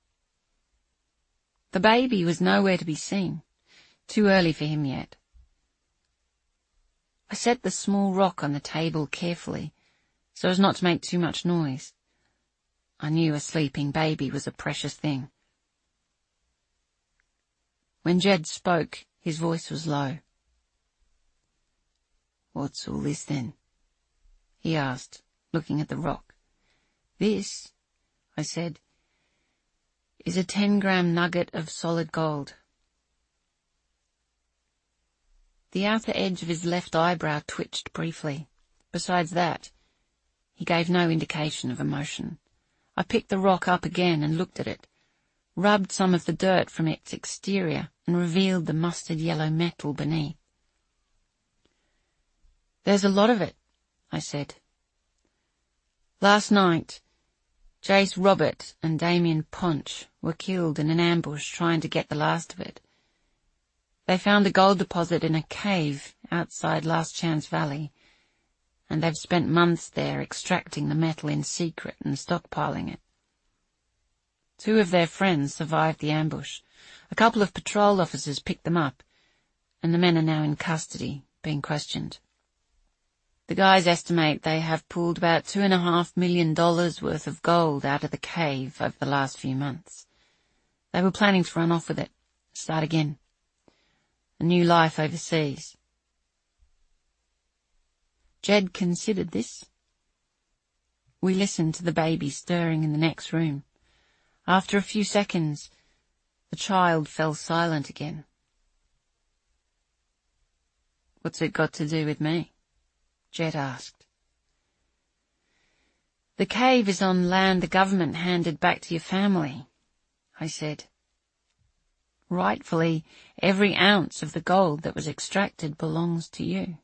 The baby was nowhere to be seen. Too early for him yet. I set the small rock on the table carefully, so as not to make too much noise. I knew a sleeping baby was a precious thing. When Jed spoke, his voice was low. "What's all this then?" he asked, looking at the rock. "This," I said, "is a ten-gram nugget of solid gold." The outer edge of his left eyebrow twitched briefly. Besides that, he gave no indication of emotion. I picked the rock up again and looked at it, rubbed some of the dirt from its exterior, and revealed the mustard yellow metal beneath. "There's a lot of it," I said. "Last night, Jace Robert and Damien Ponch were killed in an ambush trying to get the last of it. They found a gold deposit in a cave outside Last Chance Valley, and they've spent months there extracting the metal in secret and stockpiling it. Two of their friends survived the ambush. A couple of patrol officers picked them up, and the men are now in custody, being questioned. The guys estimate they have pulled about two and a half million dollars worth of gold out of the cave over the last few months. They were planning to run off with it, start again. A new life overseas. Jed considered this. We listened to the baby stirring in the next room. After a few seconds, the child fell silent again. "What's it got to do with me?" Jed asked. "The cave is on land the government handed back to your family," I said. "Rightfully, every ounce of the gold that was extracted belongs to you."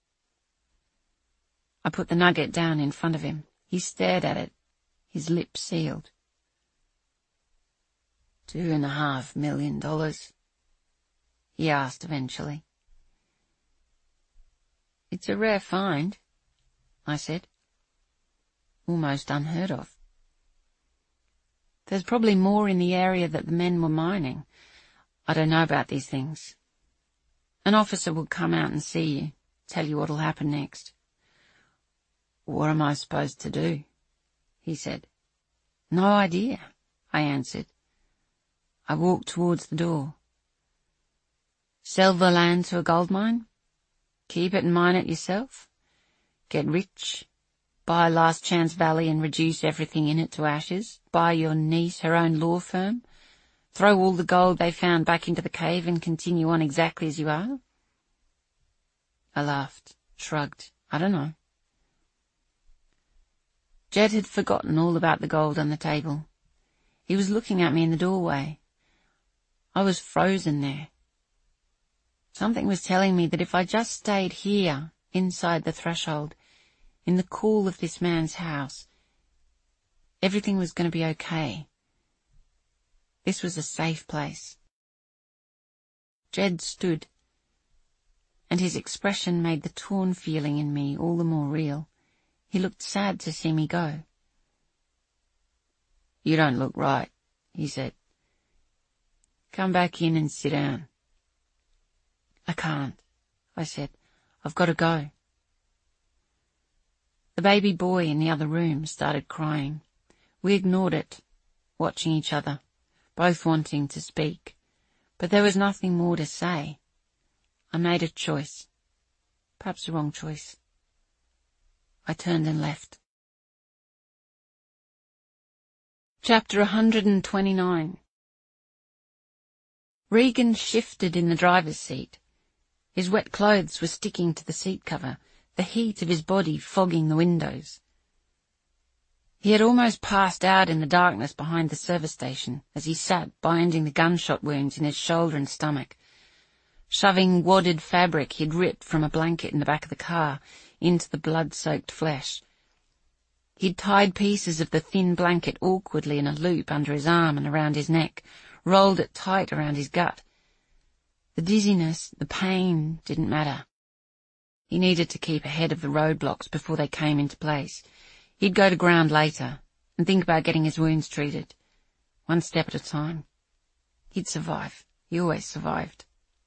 I put the nugget down in front of him. He stared at it, his lips sealed. Two and a half million dollars, he asked eventually. It's a rare find, I said. Almost unheard of. There's probably more in the area that the men were mining. I don't know about these things. An officer will come out and see you, tell you what'll happen next. What am I supposed to do? He said. No idea, I answered. I walked towards the door. Sell the land to a gold mine? Keep it and mine it yourself? Get rich? Buy Last Chance Valley and reduce everything in it to ashes? Buy your niece her own law firm? Throw all the gold they found back into the cave and continue on exactly as you are? I laughed, shrugged. I don't know. Jed had forgotten all about the gold on the table. He was looking at me in the doorway. I was frozen there. Something was telling me that if I just stayed here, inside the threshold, in the cool of this man's house, everything was going to be okay. This was a safe place. Jed stood, and his expression made the torn feeling in me all the more real. He looked sad to see me go. You don't look right, he said. Come back in and sit down. I can't, I said. I've got to go. The baby boy in the other room started crying. We ignored it, watching each other, both wanting to speak, but there was nothing more to say. I made a choice, perhaps the wrong choice. I turned and left. Chapter one hundred twenty-nine. Regan shifted in the driver's seat. His wet clothes were sticking to the seat cover, the heat of his body fogging the windows. He had almost passed out in the darkness behind the service station as he sat binding the gunshot wounds in his shoulder and stomach, shoving wadded fabric he'd ripped from a blanket in the back of the car into the blood-soaked flesh. He'd tied pieces of the thin blanket awkwardly in a loop under his arm and around his neck, rolled it tight around his gut. The dizziness, the pain, didn't matter. He needed to keep ahead of the roadblocks before they came into place. He'd go to ground later and think about getting his wounds treated, one step at a time. He'd survive. He always survived.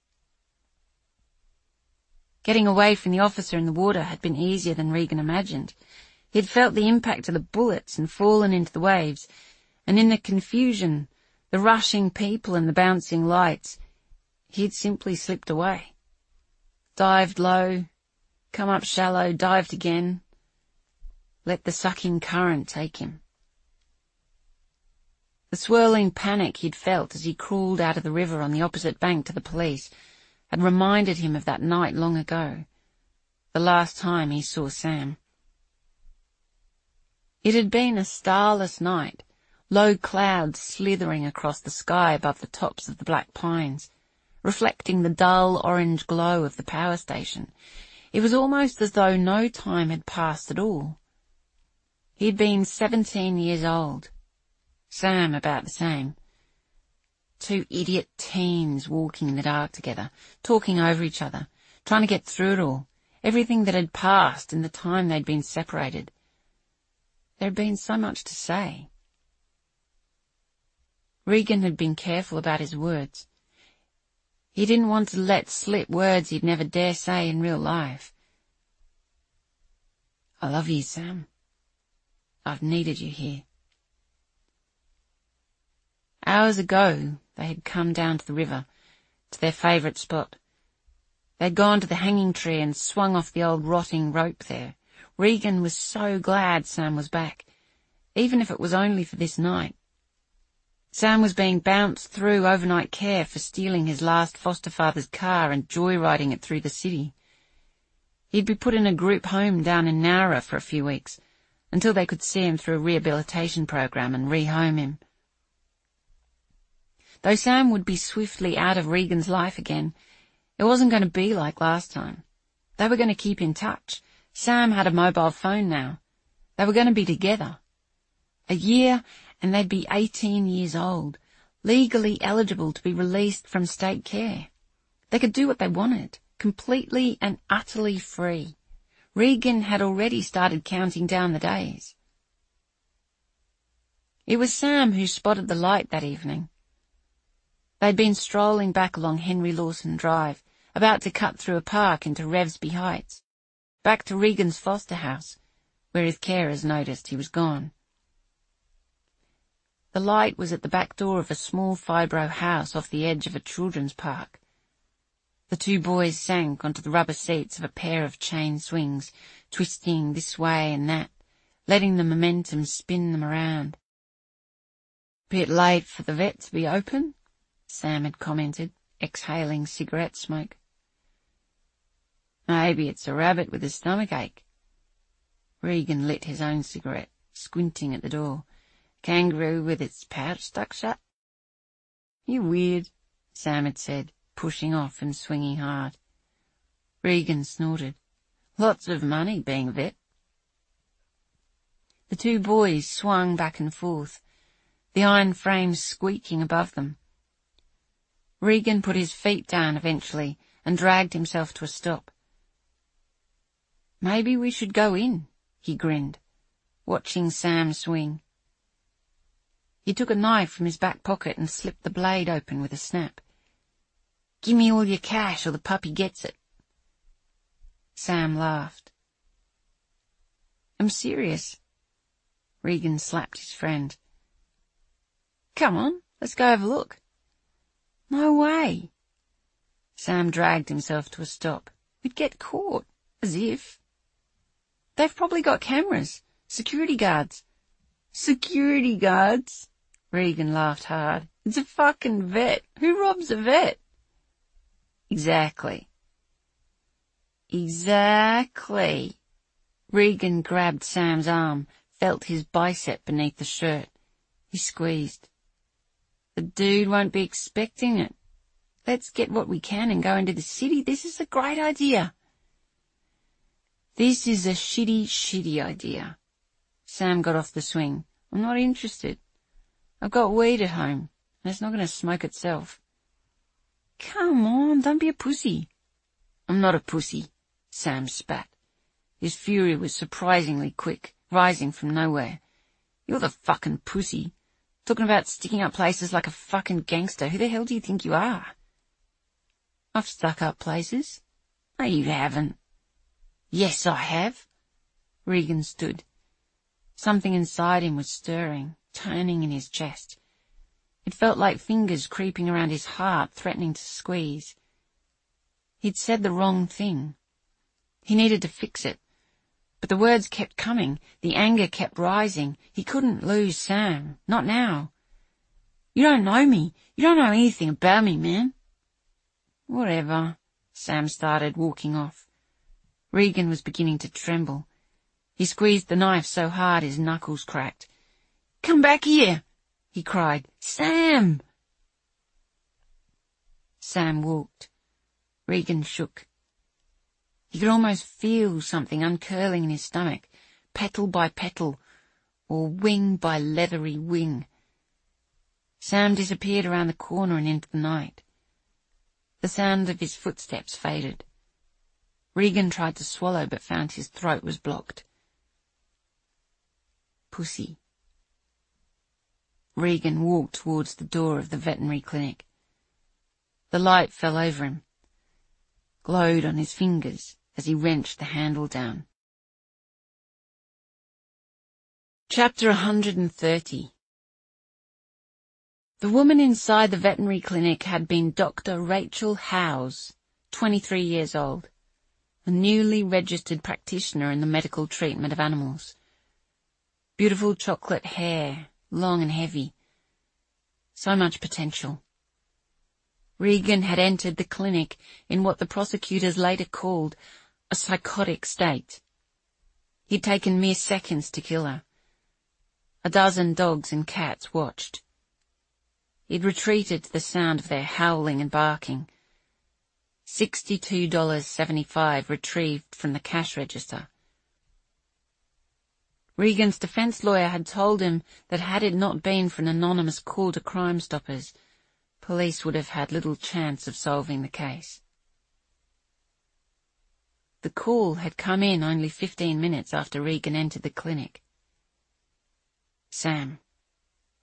Getting away from the officer in the water had been easier than Regan imagined. He'd felt the impact of the bullets and fallen into the waves, and in the confusion, the rushing people and the bouncing lights, he'd simply slipped away. Dived low, come up shallow, dived again, let the sucking current take him. The swirling panic he'd felt as he crawled out of the river on the opposite bank to the police had reminded him of that night long ago, the last time he saw Sam. It had been a starless night, low clouds slithering across the sky above the tops of the black pines, reflecting the dull orange glow of the power station. It was almost as though no time had passed at all. He'd been seventeen years old, Sam about the same. Two idiot teens walking in the dark together, talking over each other, trying to get through it all, everything that had passed in the time they'd been separated. There had been so much to say. Regan had been careful about his words. He didn't want to let slip words he'd never dare say in real life. I love you, Sam. I've needed you here. Hours ago, they had come down to the river, to their favourite spot. They'd gone to the hanging tree and swung off the old rotting rope there. Regan was so glad Sam was back, even if it was only for this night. Sam was being bounced through overnight care for stealing his last foster father's car and joyriding it through the city. He'd be put in a group home down in Nowra for a few weeks, until they could see him through a rehabilitation program and rehome him. Though Sam would be swiftly out of Regan's life again, it wasn't going to be like last time. They were going to keep in touch. Sam had a mobile phone now. They were going to be together. A year and they'd be eighteen years old, legally eligible to be released from state care. They could do what they wanted, completely and utterly free. Regan had already started counting down the days. It was Sam who spotted the light that evening. They'd been strolling back along Henry Lawson Drive, about to cut through a park into Revesby Heights, back to Regan's foster house, where his carers noticed he was gone. The light was at the back door of a small fibro house off the edge of a children's park. The two boys sank onto the rubber seats of a pair of chain swings, twisting this way and that, letting the momentum spin them around. "Bit late for the vet to be open," Sam had commented, exhaling cigarette smoke. "Maybe it's a rabbit with a stomach ache." Regan lit his own cigarette, squinting at the door. "Kangaroo with its pouch stuck shut." "You weird," Sam had said, pushing off and swinging hard. Regan snorted. "Lots of money being a vet." The two boys swung back and forth, the iron frames squeaking above them. Regan put his feet down eventually and dragged himself to a stop. "Maybe we should go in," he grinned, watching Sam swing. He took a knife from his back pocket and slipped the blade open with a snap. "Give me all your cash or the puppy gets it." Sam laughed. "I'm serious." Regan slapped his friend. "Come on, let's go have a look." "No way." Sam dragged himself to a stop. "We'd get caught. As if. They've probably got cameras. Security guards." "Security guards?" Regan laughed hard. "It's a fucking vet. Who robs a vet?" "Exactly." "Exactly." Regan grabbed Sam's arm, felt his bicep beneath the shirt. He squeezed. "The dude won't be expecting it. Let's get what we can and go into the city. This is a great idea." "This is a shitty, shitty idea." Sam got off the swing. "I'm not interested. I've got weed at home, and it's not going to smoke itself." "Come on, don't be a pussy." "I'm not a pussy," Sam spat. His fury was surprisingly quick, rising from nowhere. "You're the fucking pussy. Talking about sticking up places like a fucking gangster. Who the hell do you think you are?" "I've stuck up places." "No, you haven't." "Yes, I have." Regan stood. Something inside him was stirring, turning in his chest. It felt like fingers creeping around his heart, threatening to squeeze. He'd said the wrong thing. He needed to fix it. But the words kept coming, the anger kept rising. He couldn't lose Sam. Not now. "You don't know me. You don't know anything about me, man." "Whatever," Sam started, walking off. Regan was beginning to tremble. He squeezed the knife so hard his knuckles cracked. "Come back here," he cried. "Sam!" Sam walked. Regan shook. He could almost feel something uncurling in his stomach, petal by petal, or wing by leathery wing. Sam disappeared around the corner and into the night. The sound of his footsteps faded. Regan tried to swallow but found his throat was blocked. Pussy. Regan walked towards the door of the veterinary clinic. The light fell over him, glowed on his fingers as he wrenched the handle down. Chapter one hundred thirty. The woman inside the veterinary clinic had been Doctor Rachel Howes, twenty-three years old, a newly registered practitioner in the medical treatment of animals. Beautiful chocolate hair, long and heavy. So much potential. Regan had entered the clinic in what the prosecutors later called a psychotic state. He'd taken mere seconds to kill her. A dozen dogs and cats watched. He'd retreated to the sound of their howling and barking. Sixty-two dollars and seventy-five cents retrieved from the cash register. Regan's defense lawyer had told him that had it not been for an anonymous call to Crime Stoppers, police would have had little chance of solving the case. The call had come in only fifteen minutes after Regan entered the clinic. Sam,